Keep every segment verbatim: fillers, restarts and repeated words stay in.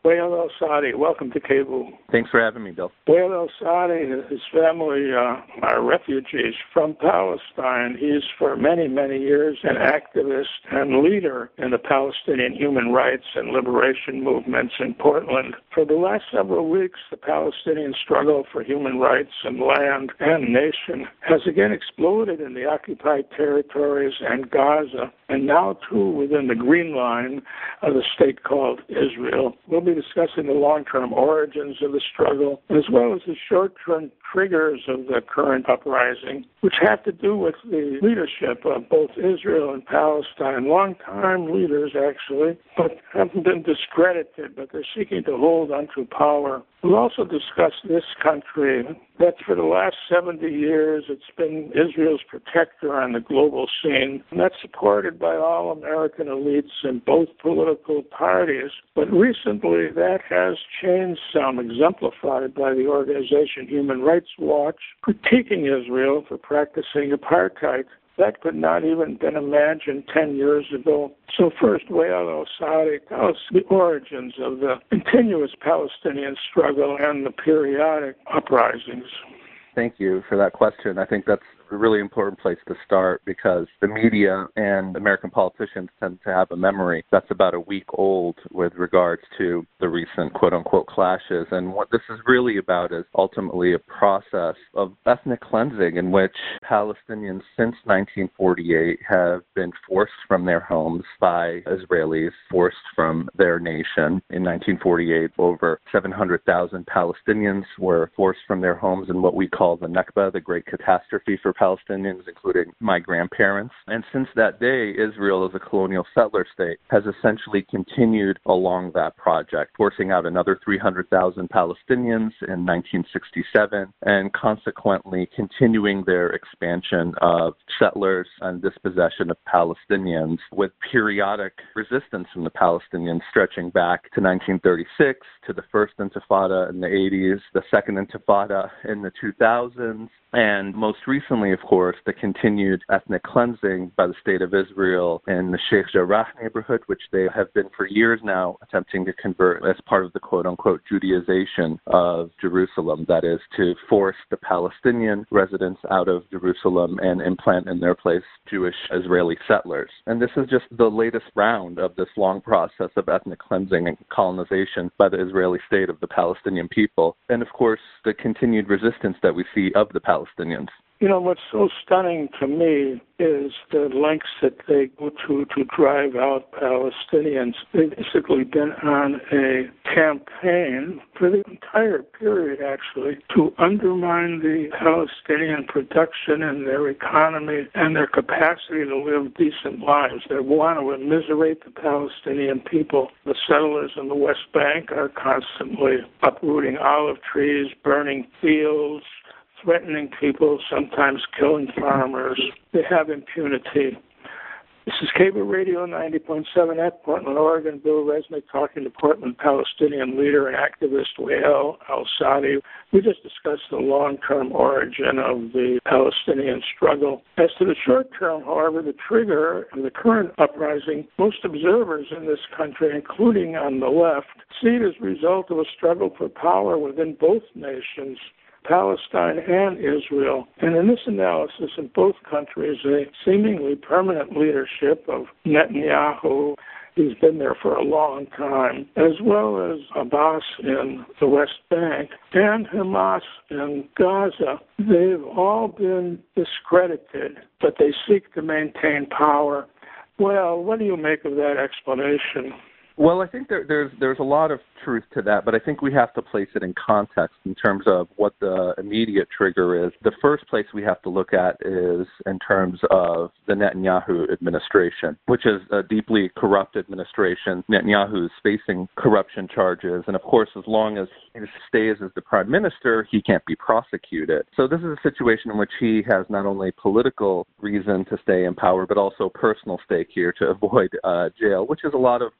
Wael El-Saadi, welcome to Cable. Thanks for having me, Bill. Wael El-Saadi and his family uh, are refugees from Palestine. He's for many, many years an activist and leader in the Palestinian human rights and liberation movements in Portland. For the last several weeks, the Palestinian struggle for human rights and land and nation has again exploded in the occupied territories and Gaza, and now too within the Green Line of the state called Israel. We'll be discussing the long-term origins of the struggle, as well as the short-term triggers of the current uprising, which have to do with the leadership of both Israel and Palestine, long-time leaders actually, but haven't been discredited, but they're seeking to hold onto power. We'll also discuss this country that for the last seventy years it's been Israel's protector on the global scene, and that's supported by all American elites in both political parties. But recently that has changed some, exemplified by the organization Human Rights Watch, critiquing Israel for practicing apartheid. That could not even been imagined ten years ago. So first, Wael El-Saadi, tell us the origins of the continuous Palestinian struggle and the periodic uprisings. Thank you for that question. I think that's a really important place to start because the media and American politicians tend to have a memory that's about a week old with regards to the recent quote-unquote clashes. And what this is really about is ultimately a process of ethnic cleansing in which Palestinians since nineteen forty-eight have been forced from their homes by Israelis, forced from their nation. In nineteen forty-eight, over seven hundred thousand Palestinians were forced from their homes in what we call the Nakba, the Great Catastrophe for Palestinians, including my grandparents. And since that day, Israel as a colonial settler state has essentially continued along that project, forcing out another three hundred thousand Palestinians in nineteen sixty-seven, and consequently continuing their expansion of settlers and dispossession of Palestinians, with periodic resistance from the Palestinians stretching back to nineteen thirty-six, to the first Intifada in the eighties, the second Intifada in the two thousands, and most recently, of course, the continued ethnic cleansing by the State of Israel in the Sheikh Jarrah neighborhood, which they have been for years now attempting to convert as part of the quote-unquote Judaization of Jerusalem, that is, to force the Palestinian residents out of Jerusalem and implant in their place Jewish Israeli settlers. And this is just the latest round of this long process of ethnic cleansing and colonization by the Israeli state of the Palestinian people, and of course, the continued resistance that we see of the Palestinians. You know, what's so stunning to me is the lengths that they go to to drive out Palestinians. They've basically been on a campaign for the entire period, actually, to undermine the Palestinian production and their economy and their capacity to live decent lives. They want to immiserate the Palestinian people. The settlers in the West Bank are constantly uprooting olive trees, burning fields, threatening people, sometimes killing farmers. They have impunity. This is Cable Radio ninety point seven at Portland, Oregon. Bill Resnick talking to Portland Palestinian leader and activist Wael El-Saadi. We just discussed the long-term origin of the Palestinian struggle. As to the short-term, however, the trigger of the current uprising, most observers in this country, including on the left, see it as a result of a struggle for power within both nations, Palestine and Israel. And in this analysis, in both countries, a seemingly permanent leadership of Netanyahu, who's been there for a long time, as well as Abbas in the West Bank and Hamas in Gaza, they've all been discredited, but they seek to maintain power. Well, what do you make of that explanation? Well, I think there, there's there's a lot of truth to that, but I think we have to place it in context in terms of what the immediate trigger is. The first place we have to look at is in terms of the Netanyahu administration, which is a deeply corrupt administration. Netanyahu is facing corruption charges, and of course, as long as he stays as the prime minister, he can't be prosecuted. So this is a situation in which he has not only political reason to stay in power, but also personal stake here to avoid uh, jail, which is a lot of what Israel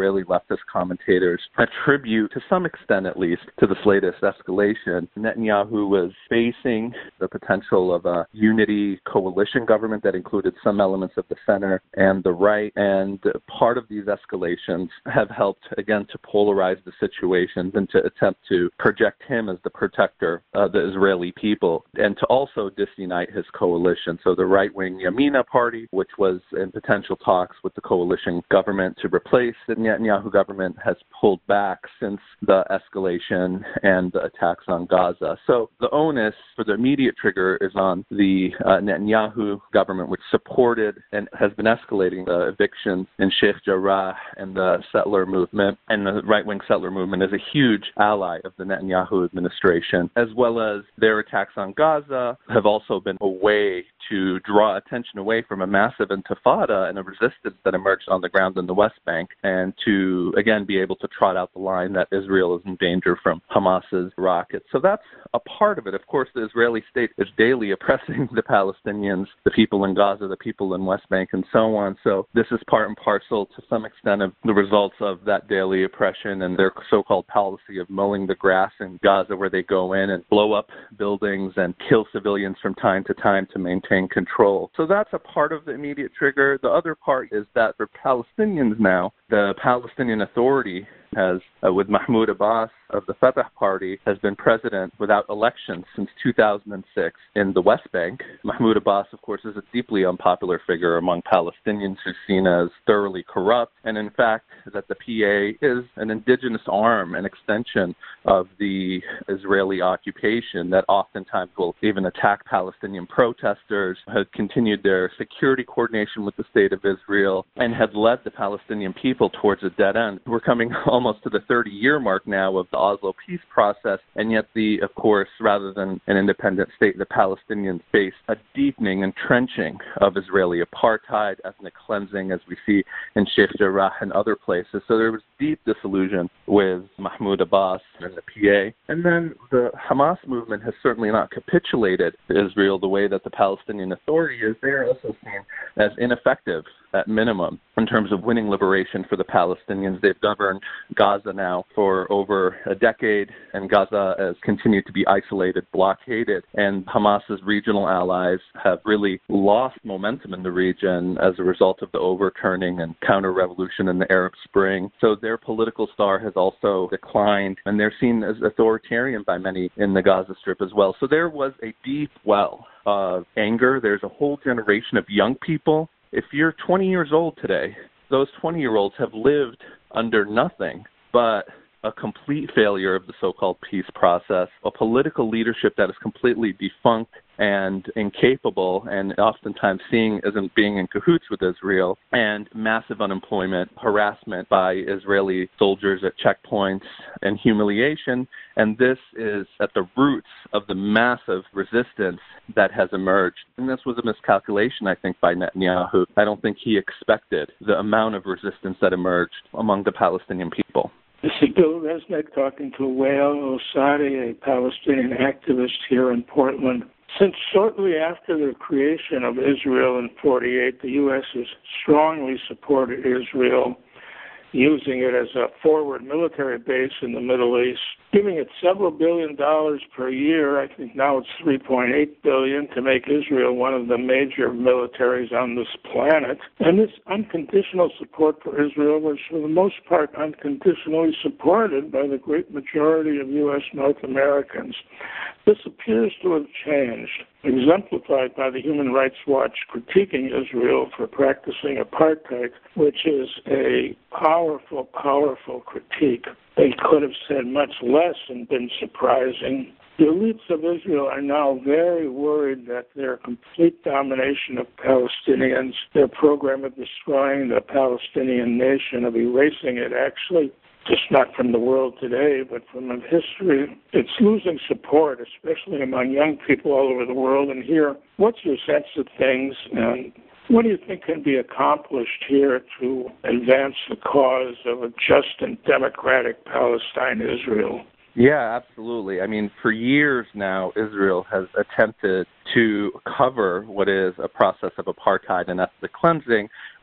Israeli leftist commentators attribute, to some extent at least, to this latest escalation. Netanyahu was facing the potential of a unity coalition government that included some elements of the center and the right, and part of these escalations have helped, again, to polarize the situation and to attempt to project him as the protector of the Israeli people, and to also disunite his coalition. So the right-wing Yamina party, which was in potential talks with the coalition government to replace the Netanyahu government, has pulled back since the escalation and the attacks on Gaza. So the onus for the immediate trigger is on the uh, Netanyahu government, which supported and has been escalating the evictions in Sheikh Jarrah and the settler movement. And the right-wing settler movement is a huge ally of the Netanyahu administration, as well as their attacks on Gaza have also been a way to draw attention away from a massive intifada and a resistance that emerged on the ground in the West Bank, and to, again, be able to trot out the line that Israel is in danger from Hamas's rockets. So that's a part of it. Of course, the Israeli state is daily oppressing the Palestinians, the people in Gaza, the people in West Bank, and so on. So this is part and parcel, to some extent, of the results of that daily oppression and their so-called policy of mowing the grass in Gaza, where they go in and blow up buildings and kill civilians from time to time to maintain control. So that's a part of the immediate trigger. The other part is that for Palestinians now, the Palestinian Authority has, uh, with Mahmoud Abbas of the Fatah Party, has been president without elections since two thousand six in the West Bank. Mahmoud Abbas, of course, is a deeply unpopular figure among Palestinians who's seen as thoroughly corrupt, and in fact that the P A is an indigenous arm, an extension of the Israeli occupation that oftentimes will even attack Palestinian protesters, had continued their security coordination with the state of Israel, and had led the Palestinian people towards a dead end. We're coming almost to the thirty-year mark now of the Oslo peace process, and yet the, of course, rather than an independent state, the Palestinians face a deepening, entrenching of Israeli apartheid, ethnic cleansing, as we see in Sheikh Jarrah and other places. So there was deep disillusion with Mahmoud Abbas and the P A. And then the Hamas movement has certainly not capitulated to Israel the way that the Palestinian Authority is. They are also seen as ineffective at minimum in terms of winning liberation for the Palestinians. They've governed Gaza now for over a decade, and Gaza has continued to be isolated, blockaded, and Hamas's regional allies have really lost momentum in the region as a result of the overturning and counter-revolution in the Arab Spring. So their political star has also declined, and they're seen as authoritarian by many in the Gaza Strip as well. So there was a deep well of anger. There's a whole generation of young people. If you're twenty years old today, those twenty-year-olds have lived under nothing but a complete failure of the so-called peace process, a political leadership that is completely defunct and incapable, and oftentimes seen as in being in cahoots with Israel, and massive unemployment, harassment by Israeli soldiers at checkpoints, and humiliation. And this is at the roots of the massive resistance that has emerged. And this was a miscalculation, I think, by Netanyahu. I don't think he expected the amount of resistance that emerged among the Palestinian people. This is Bill Resnick talking to Wael Osadi, a Palestinian activist here in Portland. Since shortly after the creation of Israel in forty-eight, the U S has strongly supported Israel, using it as a forward military base in the Middle East, giving it several billion dollars per year. I think now it's three point eight billion dollars to make Israel one of the major militaries on this planet. And this unconditional support for Israel was, for the most part, unconditionally supported by the great majority of U S North Americans. This appears to have changed, exemplified by the Human Rights Watch critiquing Israel for practicing apartheid, which is a powerful, powerful critique. They could have said much less and been surprising. The elites of Israel are now very worried that their complete domination of Palestinians, their program of destroying the Palestinian nation, of erasing it, actually, just not from the world today, but from history, it's losing support, especially among young people all over the world. And here, what's your sense of things, and what do you think can be accomplished here to advance the cause of a just and democratic Palestine-Israel? Yeah, absolutely. I mean, for years now, Israel has attempted to cover what is a process of apartheid and ethnic cleansing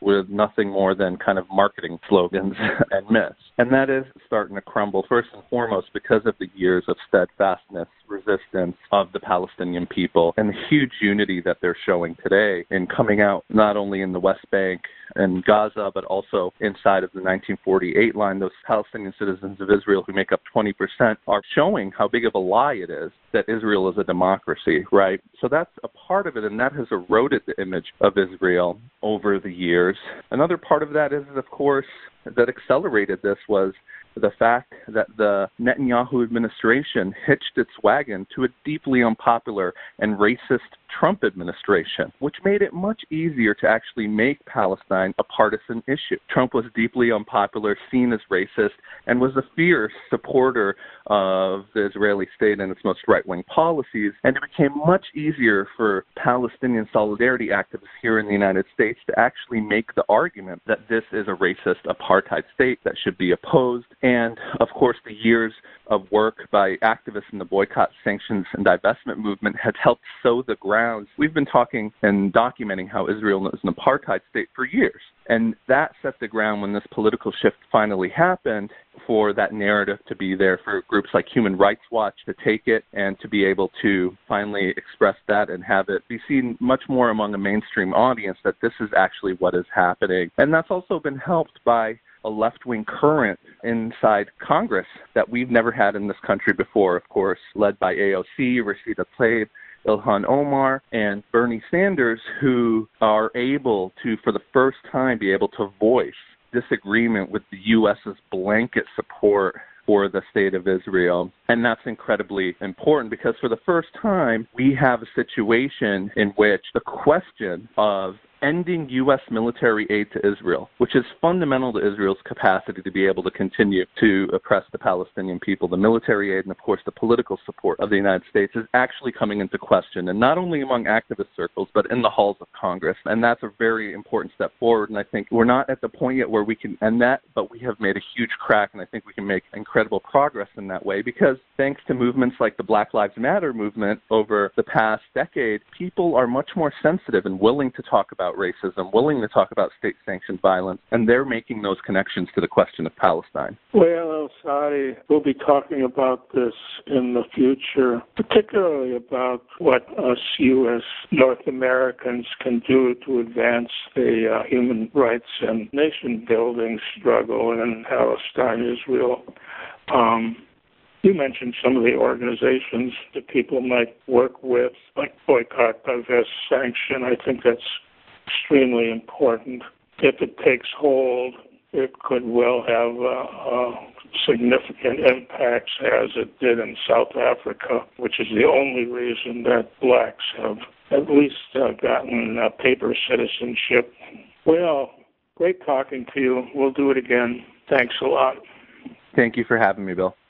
with nothing more than kind of marketing slogans and myths. And that is starting to crumble, first and foremost, because of the years of steadfastness, resistance of the Palestinian people, and the huge unity that they're showing today in coming out not only in the West Bank and Gaza, but also inside of the nineteen forty-eight line. Those Palestinian citizens of Israel who make up twenty percent are showing how big of a lie it is that Israel is a democracy, right? So that's a part of it, and that has eroded the image of Israel over the years. Another part of that is, of course, that accelerated this was the fact that the Netanyahu administration hitched its wagon to a deeply unpopular and racist Trump administration, which made it much easier to actually make Palestine a partisan issue. Trump was deeply unpopular, seen as racist, and was a fierce supporter of the Israeli state and its most right-wing policies, and it became much easier for Palestinian solidarity activists here in the United States to actually make the argument that this is a racist apartheid state that should be opposed. And, of course, the years of work by activists in the boycott, sanctions, and divestment movement has helped sow the grounds. We've been talking and documenting how Israel is an apartheid state for years. And that set the ground when this political shift finally happened for that narrative to be there for groups like Human Rights Watch to take it and to be able to finally express that and have it be seen much more among a mainstream audience that this is actually what is happening. And that's also been helped by a left-wing current inside Congress that we've never had in this country before, of course, led by A O C, Rashida Tlaib, Ilhan Omar, and Bernie Sanders, who are able to, for the first time, be able to voice disagreement with the U S's blanket support for the state of Israel. And that's incredibly important because for the first time, we have a situation in which the question of ending U S military aid to Israel, which is fundamental to Israel's capacity to be able to continue to oppress the Palestinian people. The military aid and, of course, the political support of the United States is actually coming into question, and not only among activist circles, but in the halls of Congress. And that's a very important step forward, and I think we're not at the point yet where we can end that, but we have made a huge crack, and I think we can make incredible progress in that way because thanks to movements like the Black Lives Matter movement over the past decade, people are much more sensitive and willing to talk about racism, willing to talk about state-sanctioned violence, and they're making those connections to the question of Palestine. Well, El-Sadi, we'll be talking about this in the future, particularly about what us U S North Americans can do to advance the uh, human rights and nation-building struggle in Palestine, Israel. Um, You mentioned some of the organizations that people might work with, like Boycott, Divest, Sanction. I think that's extremely important. If it takes hold, it could well have uh, uh, significant impacts as it did in South Africa, which is the only reason that blacks have at least uh, gotten uh, paper citizenship. Well, great talking to you. We'll do it again. Thanks a lot. Thank you for having me, Bill.